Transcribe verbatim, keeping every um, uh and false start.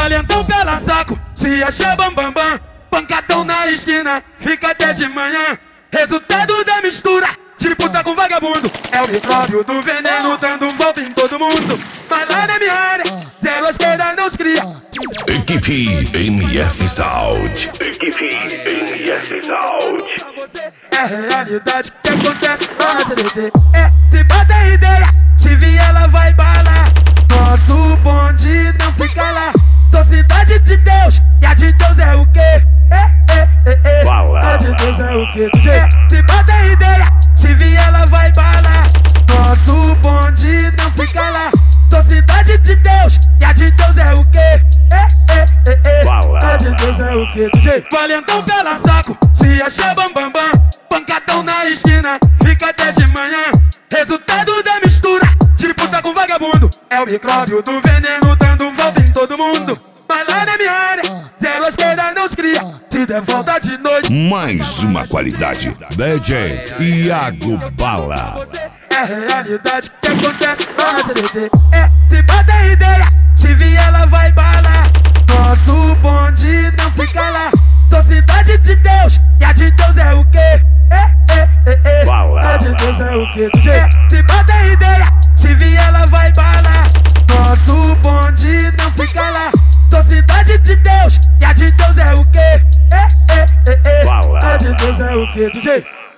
valentão pela saco, se acha bambambam, bam, bam. Pancadão na esquina, fica até de manhã. Resultado da mistura de puta com vagabundo, é o micróbio do veneno dando volta em todo mundo. Mas lá na minha área, zero à esquerda não se cria. Equipe M F Sound. Equipe M F Sound. É a realidade que acontece lá na C D T. É, se bota a ideia, se vier ela vai balar. Nosso bonde não se cala. Sou cidade de Deus, e a de Deus é o quê? É, é, é, é. A de Deus é o quê? É, se bota a ideia, se vier ela vai balar. Nosso bonde não se cala. Sou cidade de Deus, e a de Deus é o quê? É, é, é, é. A de Deus é o quê? D J valentão pela saco, se acha bambambam, bam, bam. Pancadão na esquina, fica até de manhã. Resultado da mistura de puta com vagabundo, é o micróbio do veneno dando volta em todo mundo. Mas lá na minha área, zero à esquerda não se cria. Se der volta de noite, mais uma qualidade. D J Iago Bala. é a realidade que acontece lá na C D T. É, se bota a ideia, se vier ela vai balar. Nosso bonde não se cala. Sou cidade de Deus, e a de Deus é o quê? É, é, é, é. A de Deus é o quê? D J é, se bota a ideia, se vier ela vai balar. Nosso bonde não se cala. Sou cidade de Deus, e a de Deus é o quê? É, é, é, é. A de Deus é o quê? D J